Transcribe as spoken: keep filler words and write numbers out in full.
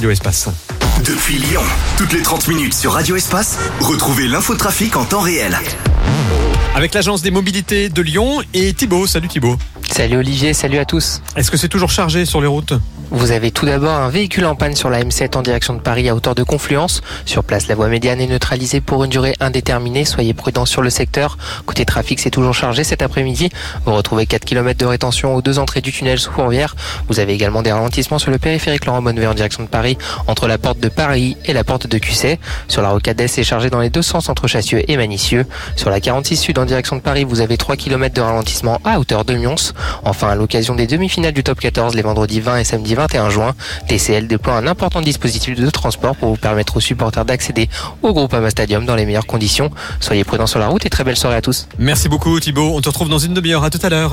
Radio Espace. Depuis Lyon, toutes les trente minutes sur Radio Espace, retrouvez l'infotrafic en temps réel. Avec l'agence des mobilités de Lyon et Thibaut. Salut Thibaut. Salut Olivier, salut à tous. Est-ce que c'est toujours chargé sur les routes ? Vous avez tout d'abord un véhicule en panne sur la M sept en direction de Paris à hauteur de Confluence. Sur place, la voie médiane est neutralisée pour une durée indéterminée. Soyez prudents sur le secteur. Côté trafic, c'est toujours chargé cet après-midi. Vous retrouvez quatre kilomètres de rétention aux deux entrées du tunnel sous Fourvière. Vous avez également des ralentissements sur le périphérique Laurent Bonnevay en direction de Paris, entre la porte de Paris et la porte de Cusset. Sur la rocade d'Est, c'est chargé dans les deux sens entre Chassieux et Manicieux. Sur la quarante-six Sud en direction de Paris, vous avez trois kilomètres de ralentissement à hauteur de Mions. Enfin, à l'occasion des demi-finales du top quatorze les vendredis vingt et samedi vingt et un juin, T C L déploie un important dispositif de transport pour vous permettre aux supporters d'accéder au Groupama Stadium dans les meilleures conditions. Soyez prudents sur la route et très belle soirée à tous. Merci beaucoup Thibaut, on te retrouve dans une demi-heure, à tout à l'heure.